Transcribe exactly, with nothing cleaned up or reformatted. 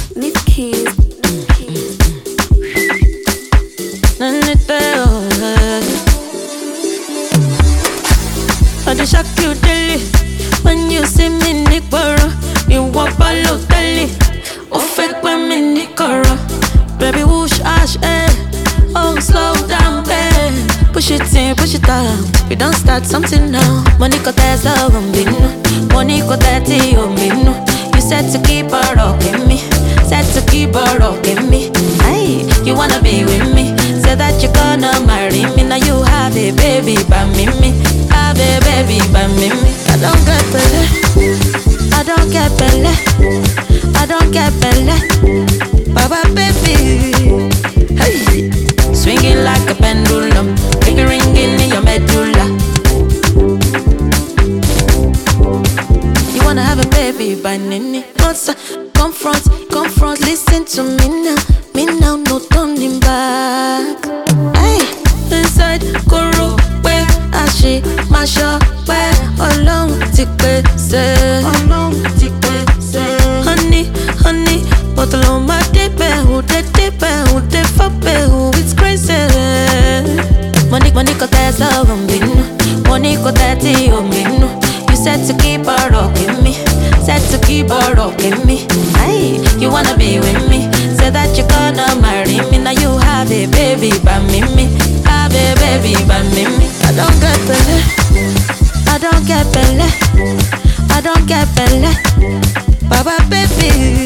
Leave keys. I just shock you daily when you see me nickboro. You walk by low daily. Oh, fake when me nickoro. Baby, whoosh, ash, eh. Oh, slow down, babe. Push it in, push it down. We don't start something now. Money ko tesa umbinu. Money ko teti umbinu. You said to keep her rocking me. Said to keep her rocking me. Hey, you wanna be with me? Say that you're gonna marry me. Now you have a baby by me, me. Have a baby by me, me. I don't get belly. I don't get belly. I don't get belly. Baba baby. Hey, swinging like a pendulum. Baby ringing in your medulla. You wanna have a baby by Nini? What's confront, confront, listen to me now. Me now, no turning back. Hey, inside, Koro, where I she, my shop, where alone, tick say, alone, tick say, honey, honey, but alone my deep, who de deep, who de fuck, who it's crazy. Money, money, got that love on me, money, got that tea on me. You said to keep her rocking me, said to keep her rocking me. Hey, you wanna be with me? Say that you're gonna marry me. Now you have a baby by me, me. Have a baby by me, me. I don't get belly, I don't get belly, I don't get belly. Baba baby.